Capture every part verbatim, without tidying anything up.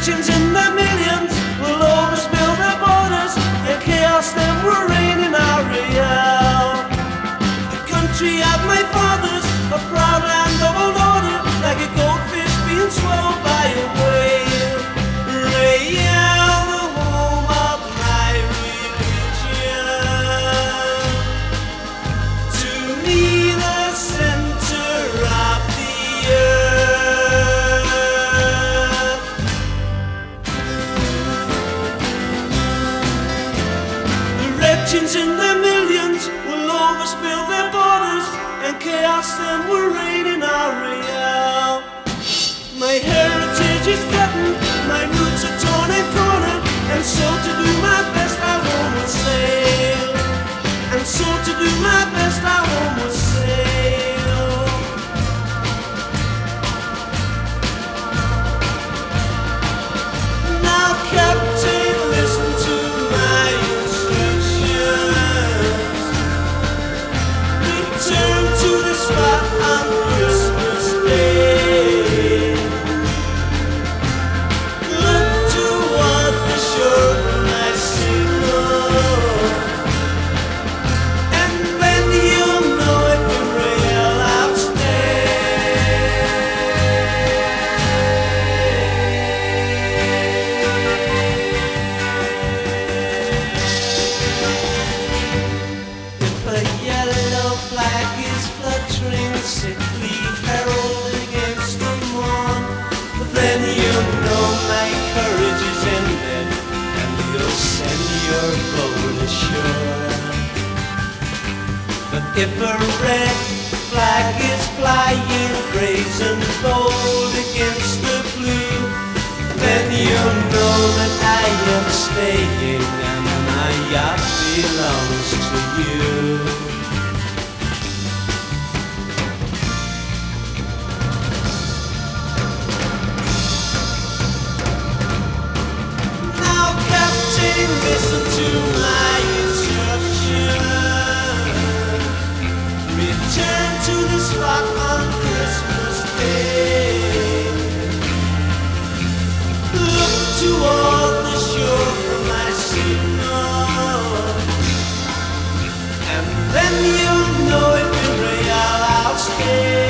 wretches in the millions will overspill their borders, and chaos then will reign in our real. The country of my fathers, a proud land of old order, like a goldfish being swallowed by a whale. Real, the home of my religion. To me, the center of the earth. The wretches in the millions will overspill their borders, and chaos then will reign in our real. My heritage is threatened, my roots are torn and cornered, and so to do my best I homeward sail. And so to do my best I homeward sail. Now Captain, listen to my instructions. Return to the spot on Christmas Day. Look toward the shore when I signal, and then you'll know if the rail outstay. If a yellow flag is fluttering, sickly herald against the morn, then you'll know my courage is ended, and you'll send your boat ashore. But if a red flag is flying, brazen bold against the blue, then you'll know that I am staying, and my yacht belongs to you. Now, Captain, listen to my instructions. Return to the spot on Christmas Day. Look toward the shore from my signal, and then you'll know if in real I'll stay.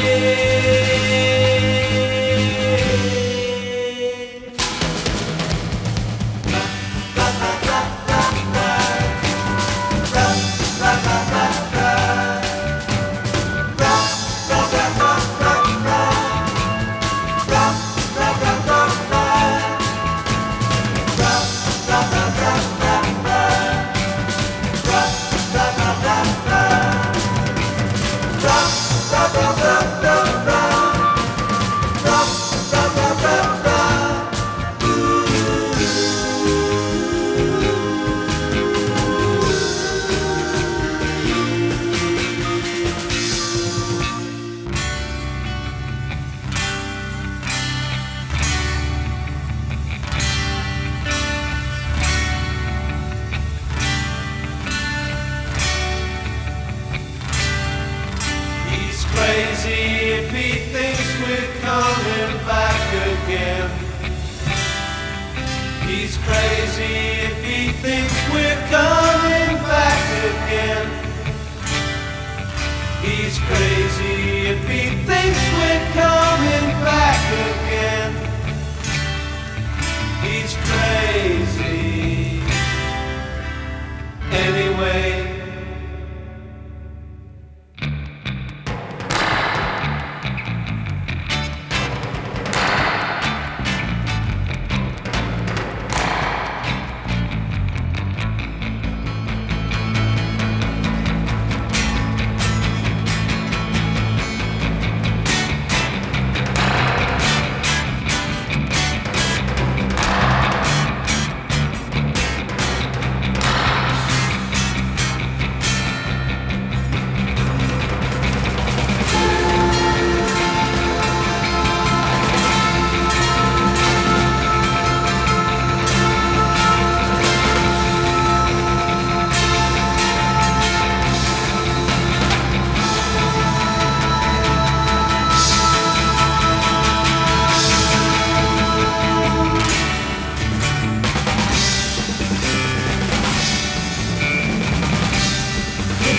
He's crazy if he thinks we're coming back again. He's crazy if he thinks we're coming back again. He's crazy if he thinks we're coming back again. He's crazy anyway.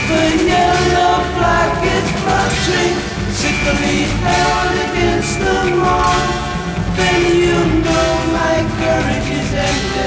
The yellow flag is fluttering, sickly held against the wall. Then you know my courage is ended.